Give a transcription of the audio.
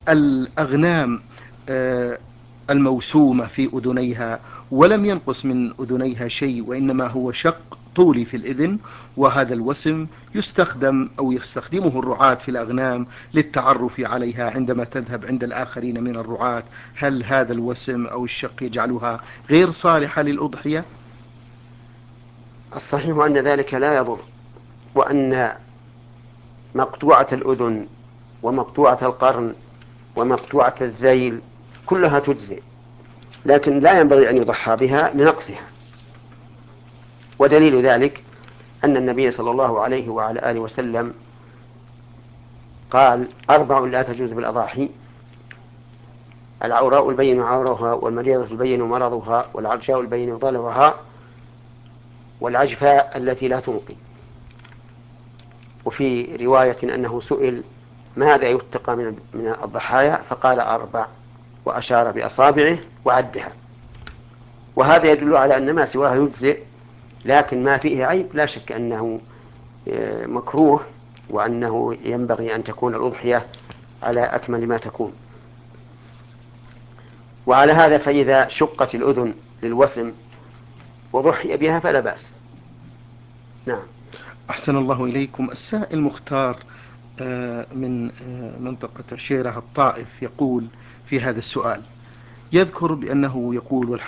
الأغنام آه، الموسومة في أذنيها، ولم ينقص من أذنيها شيء، وإنما هو شق طولي في الإذن، وهذا الوسم يستخدم أو يستخدمه الرعاة في الأغنام للتعرف عليها عندما تذهب عند الآخرين من الرعاة. هل هذا الوسم أو الشق يجعلها غير صالحة للأضحية؟ الصحيح أن ذلك لا يضر، وأن مقطوعة الأذن ومقطوعة القرن ومقطوعة الذيل كلها تجزئ، لكن لا ينبغي أن يضحى بها لنقصها. ودليل ذلك أن النبي صلى الله عليه وعلى آله وسلم قال: 4 لا تجوز بالأضاحي: العوراء البين عورها، والمريضة البين مرضها، والعرجاء البين ضلعها، والعجفاء التي لا تنقي. وفي رواية أنه سئل: ماذا يتقى من الضحايا؟ فقال: 4، وأشار بأصابعه وعدها. وهذا يدل على أن ما سواه يجزئ، لكن ما فيه عيب لا شك أنه مكروه، وأنه ينبغي أن تكون الأضحية على أكمل ما تكون. وعلى هذا فإذا شقت الأذن للوسم وضحي بها فلا بأس. نعم. أحسن الله إليكم. السائل مختار من منطقة شيرة الطائف يقول في هذا السؤال، يذكر بأنه يقول: